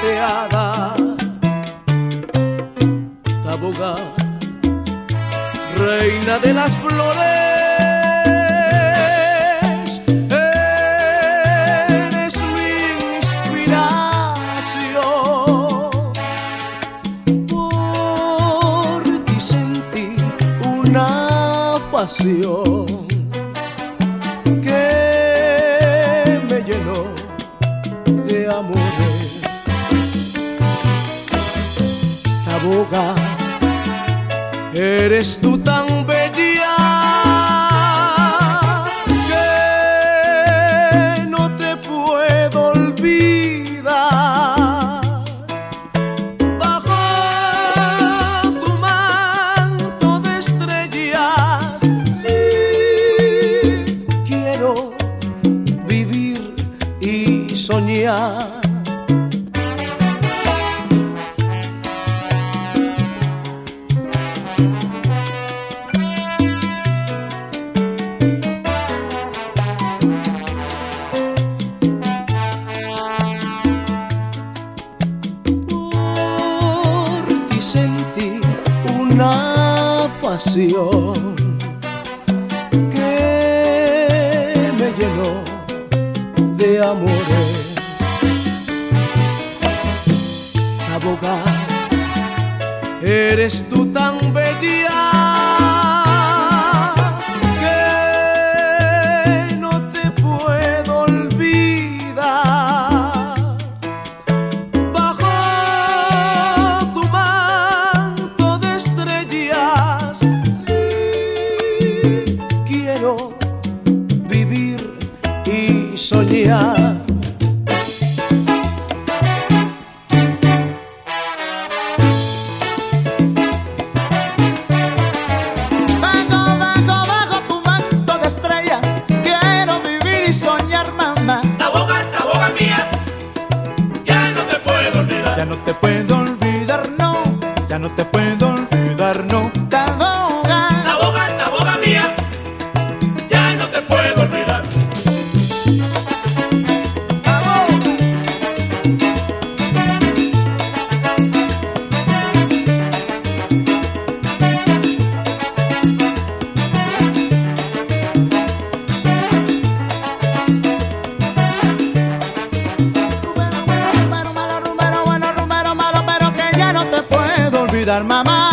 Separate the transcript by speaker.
Speaker 1: plateada. Taboga, reina de las flores, eres mi inspiración. Por ti sentí una pasión que me llenó de amores. Taboga, eres tú tan bella que no te puedo olvidar. Bajo tu manto de estrellas, sí, quiero vivir y soñar. Sentí una pasión que me llenó de amores. Taboga, eres tú tan bella que no te puedo olvidar. Bajo tu manto de estrellas, sí, quiero vivir y soñar.
Speaker 2: Bajo tu manto de estrellas, quiero vivir y soñar, mamá.
Speaker 3: Taboga, taboga mía, ya no te puedo olvidar.
Speaker 2: Ya no te puedo olvidar, no. Ya no te puedo olvidar, no. Taboga,
Speaker 3: Taboga, taboga mía, ya no te puedo olvidar.
Speaker 2: Rumero malo, pero que ya no te puedo olvidar, mamá.